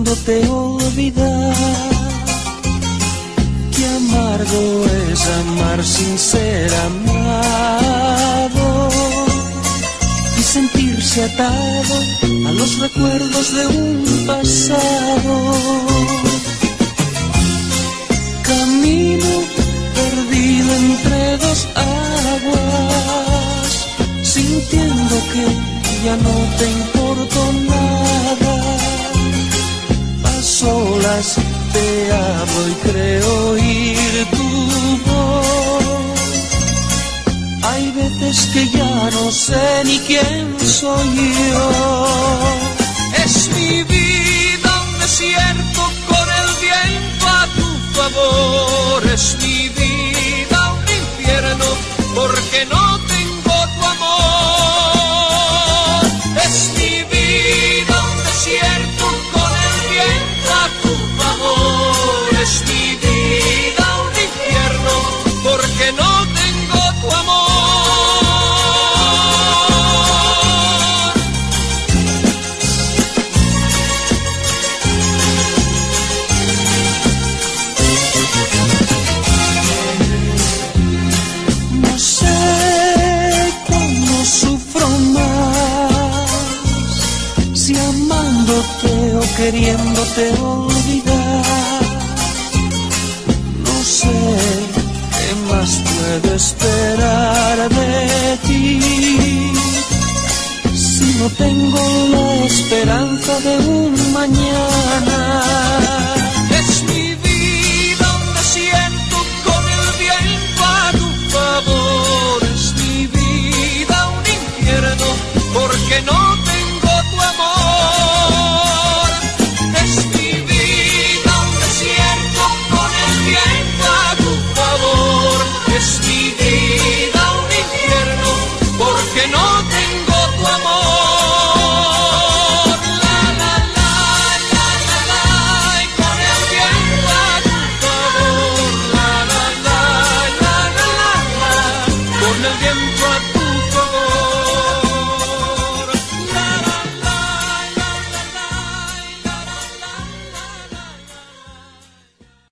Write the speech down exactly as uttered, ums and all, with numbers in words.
queriéndote olvidar. Qué amargo es amar sin ser amado y sentirse atado a los recuerdos de un pasado. Camino perdido entre dos aguas, sintiendo que ya no te importo nada. A solas te hablo y creo oír tu voz. Hay veces que ya no sé ni quién soy yo. Es mi vida un desierto con el viento a tu favor. Es mi vida un infierno porque no tengo tu amor. Es mi vida un desierto con el viento a tu favor. Es mi vida un infierno porque no tengo tu amor. No sé cómo sufro más, si amándote o queriéndote olvidar. No sé qué más puedo esperar de ti, si no tengo la esperanza de un mañana.